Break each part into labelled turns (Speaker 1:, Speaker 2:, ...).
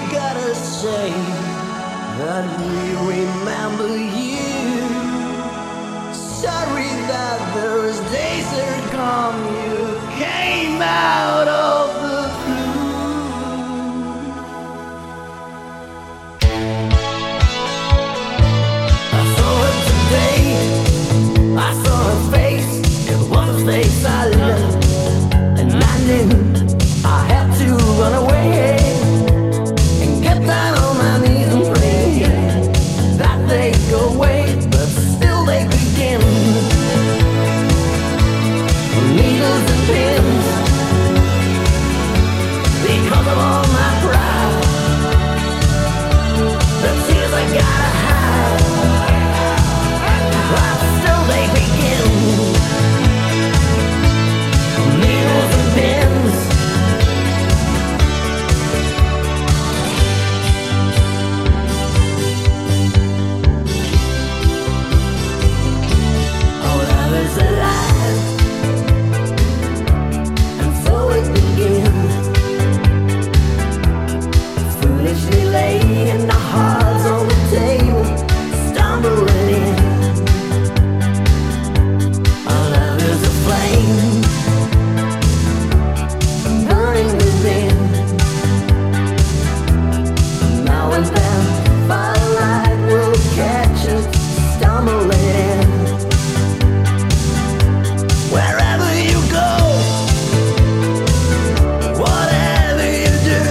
Speaker 1: gotta say that we remember you. Sorry that those days are gone. You came out of the blue. I saw her today. I saw her face. It was a face I loved, and I knew I had to run away and get down on my knees and pray that they go away, but still they begin. Needles and pins, because of all my pride, the tears I gotta hide, but still they begin. Needles and pins. Our love is alive, and so it begins. Foolishly laying our hearts on the table, stumbling in. Our love is a flame, burning within. Now and then, firelight will catch us, stumbling in. Wherever you go, whatever you do,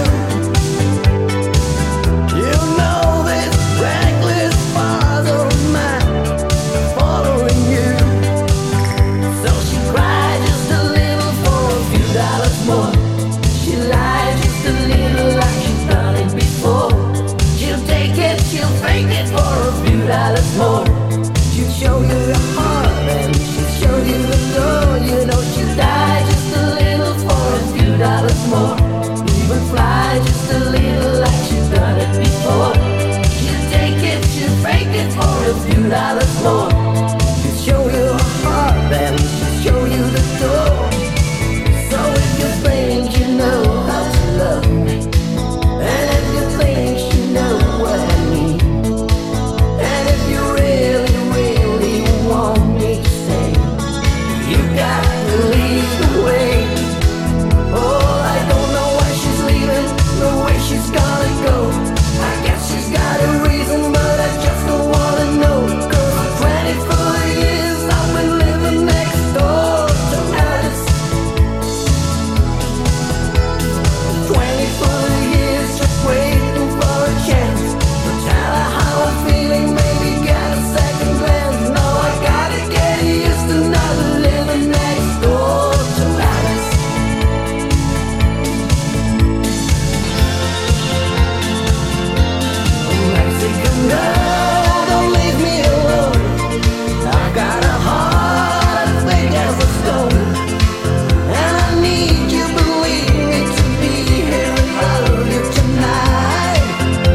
Speaker 1: you know this reckless bars of mine following you. So she cried just a little for a few dollars more. She lied just a little like she's done it before. She'll take it, she'll fake it for a few dollars more. She'll show you your heart and she'll show you the door. You know she'll die just a little for a few dollars more. Even fly just a little like she's done it before. She'll take it, she'll fake it for a few dollars more. She'll show you her heart and she'll show you the door. So if you think you know how to love me, and if you think you know what I need, and if you really, really want me to stay, you got to lead the way. Oh, I don't know why she's leaving, the way she's gotta go. I guess she's got a reason, but I just don't wanna know. 'Cause for 24 years I've been living next door to Alice. 24 years just waiting for a chance to tell her how I'm feeling, maybe get a second glance. No, I gotta get used to not living next door to Alice. Mexican girl, don't leave me alone. I've got a heart as big as a stone, and I need you, believe me, to be here and love you tonight.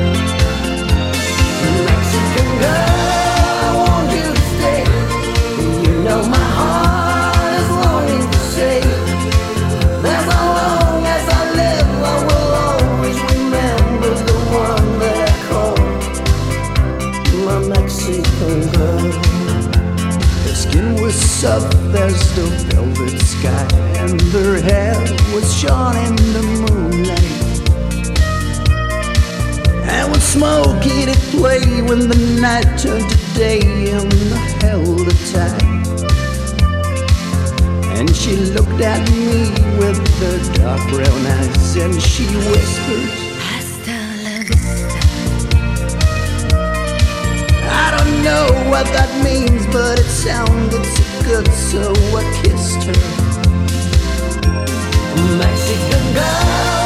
Speaker 1: Mexican girl, I want you to stay. You know my heart is longing to say that as long as I live, I will always remember the one that I call my Mexican girl. Her skin was soft as the velvet sky, and her hair was shone in the moonlight. And when Smokey did play, when the night turned to day and the held her tight, and she looked at me with her dark brown eyes, and she whispered,
Speaker 2: Hasta la vista.
Speaker 1: I don't know what that means, but it sounded so good, so I kissed her. Mexican girl,